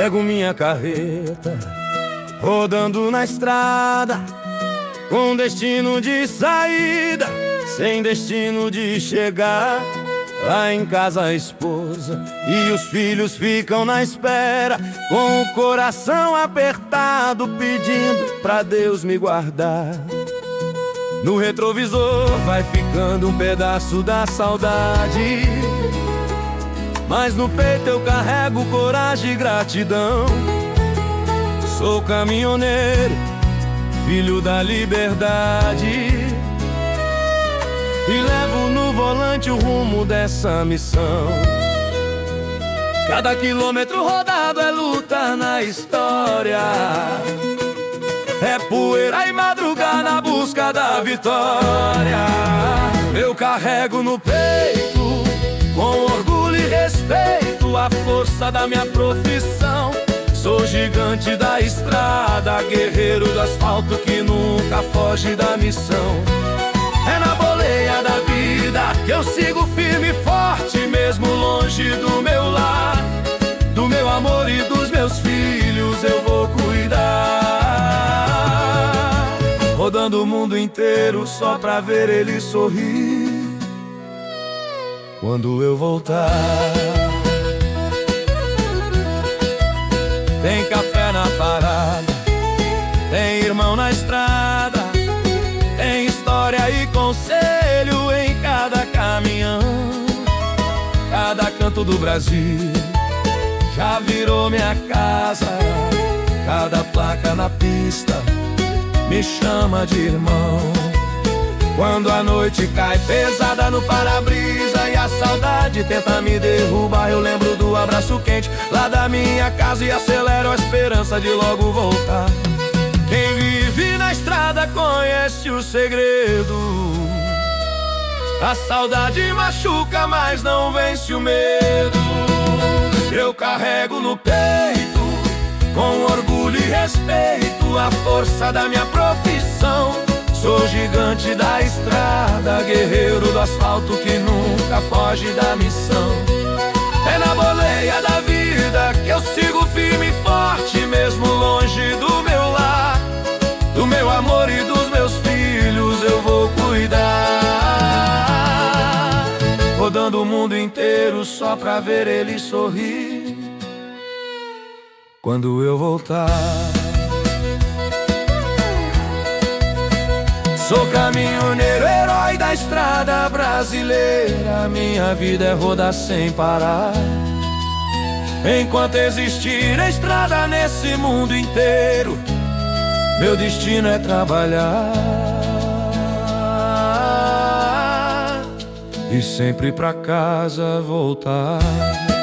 Pego minha carreta, rodando na estrada, com destino de saída, sem destino de chegar. Lá em casa a esposa e os filhos ficam na espera, com o coração apertado, pedindo pra Deus me guardar. No retrovisor vai ficando um pedaço da saudade, mas no peito eu carrego coragem e gratidão. Sou caminhoneiro, filho da liberdade, e levo no volante o rumo dessa missão. Cada quilômetro rodado é luta na história, é poeira e madrugar na busca da vitória. Eu carrego no peito, com orgulho e respeito, a força da minha profissão. Sou gigante da estrada, guerreiro do asfalto que nunca foge da missão. É na boleia da vida que eu sigo firme e forte, mesmo longe do meu lar. Do meu amor e dos meus filhos eu vou cuidar, rodando o mundo inteiro só pra ver ele sorrir quando eu voltar. Tem café na parada, tem irmão na estrada, tem história e conselho em cada caminhão. Cada canto do Brasil já virou minha casa, cada placa na pista me chama de irmão. Quando a noite cai pesada no para-brisa e a saudade tenta me derrubar, eu lembro do abraço quente lá da minha casa e acelero a esperança de logo voltar. Quem vive na estrada conhece o segredo, a saudade machuca, mas não vence o medo. Eu carrego no peito, com orgulho e respeito, a força da minha profissão. Sou gigante da estrada, guerreiro do asfalto que nunca foge da missão. É na boleia da vida que eu sigo firme e forte, mesmo longe do meu lar. Do meu amor e dos meus filhos eu vou cuidar, rodando o mundo inteiro só pra ver ele sorrir quando eu voltar. Sou caminhoneiro, herói da estrada brasileira. Minha vida é rodar sem parar. Enquanto existir a estrada nesse mundo inteiro, meu destino é trabalhar e sempre pra casa voltar.